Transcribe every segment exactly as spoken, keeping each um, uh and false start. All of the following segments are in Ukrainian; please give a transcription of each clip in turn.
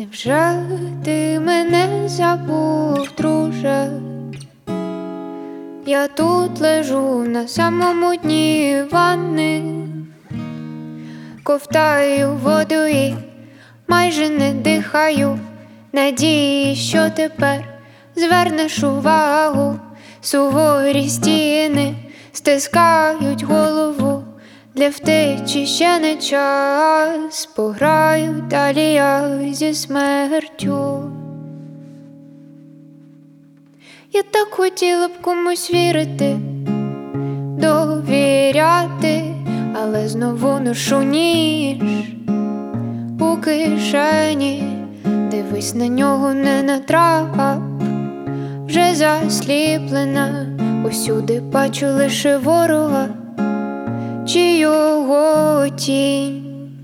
Невже ти мене забув, друже? Я тут лежу на самому дні ванни, ковтаю воду і майже не дихаю. Надії, що тепер звернеш увагу. Суворі стіни стискають голову. Для втечі ще не час, пограю далі я зі смертю. Я так хотіла б комусь вірити, довіряти, але знову ношу ніж у кишені. Дивись на нього, не натрап, вже засліплена, усюди бачу лише ворога чи його тінь.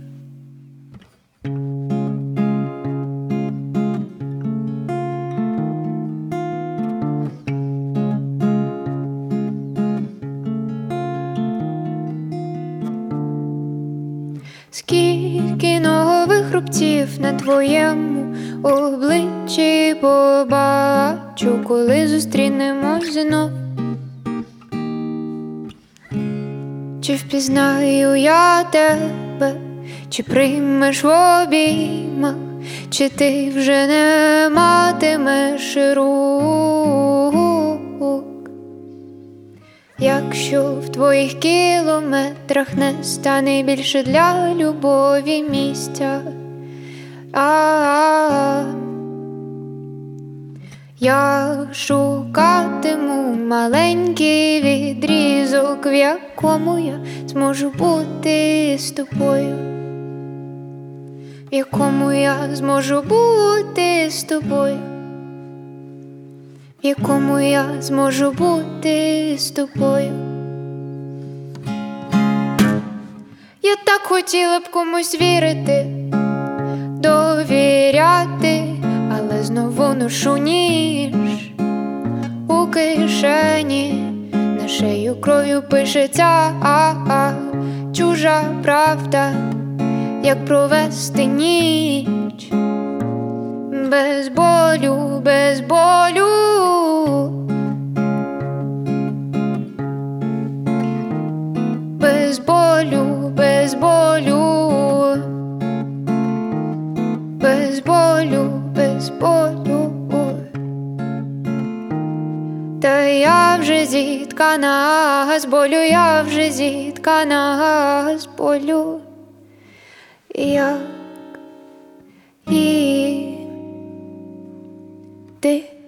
Скільки нових рубців на твоєму обличчі побачу, коли зустрінемось знов. Чи впізнаю я тебе, чи приймеш в обіймах, чи ти вже не матимеш рук? Якщо в твоїх кілометрах не стане більше для любові місця, а я шукатиму маленький відрізок, в якому я зможу бути з тобою, в якому я зможу бути з тобою, в якому я зможу бути з тобою. Я так хотіла б комусь вірити, довіряти, але знову ношу ніж у кишені. На шею кров'ю пишеться а-а, чужа правда, як провести ніч без болю, без болю. Без болю, без болю, без болю, без болю. Та я вже зіткана з болю, я вже зіткана з болю. Як і ти.